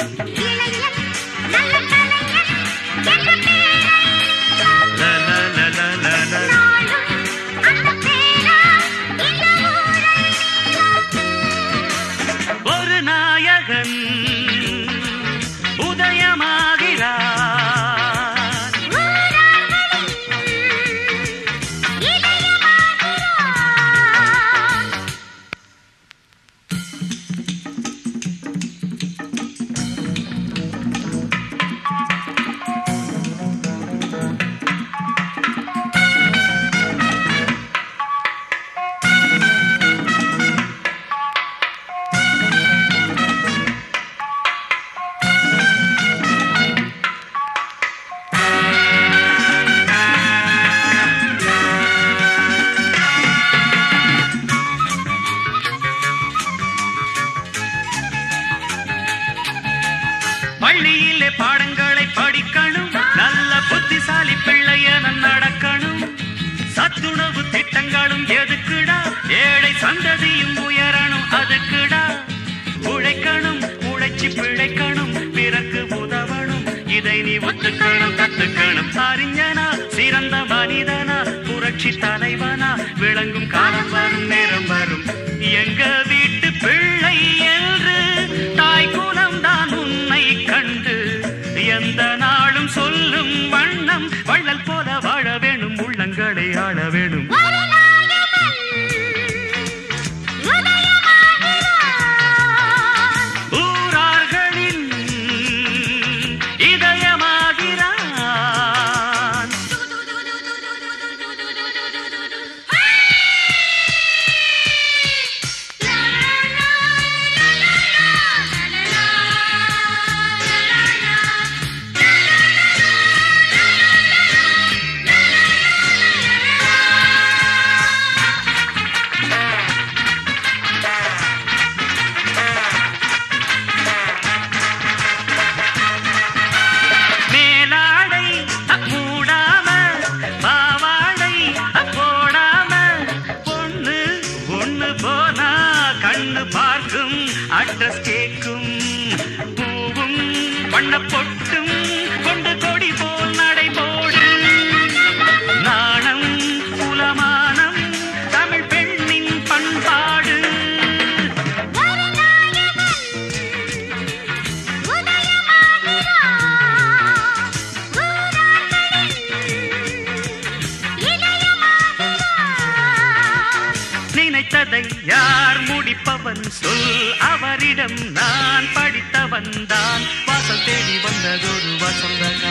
பள்ளியிலே பாடங்களை படிக்கணும், நல்ல புத்திசாலி பிள்ளையன நடக்கணும். சத்துணவு திட்டங்களும் எதுக்குடா, ஏழை சந்ததியும் உயரணும் அதுக்குடா. உழைக்கணும், உழைச்சி பிழைக்கணும், பிறகு உதவணும், இதை நீ ஒத்துக்கணும் கத்துக்கணும். அறிஞனா சிறந்த மனிதனா, புரட்சி தலைவனா விளங்கும் காலம் வரும், நேரம் வரும். எங்க வீட்டு பிள்ளை என்று தாய் குலம் தான் உன்னை கண்டு எந்த நாளும் சொல்லும் வண்ணம் வள்ளல் போல வாழ வேணும், உள்ளங்களை ஆள வேணும். ஊரார்களின் இதயமாகிறான். அட்ரஸ் கேக்கும் பூவும் வண்ண பொட்டும் கொண்டு கொடி போல் நடைபோடு. நாணம் குலமானம் தமிழ் பெண்ணின் பண்பாடு. நினைத்ததை யார் முடிப்பவன் சொல், அவரிடம் நான் படித்தவன் தான். வாசல் தேடி வந்ததொரு வசந்த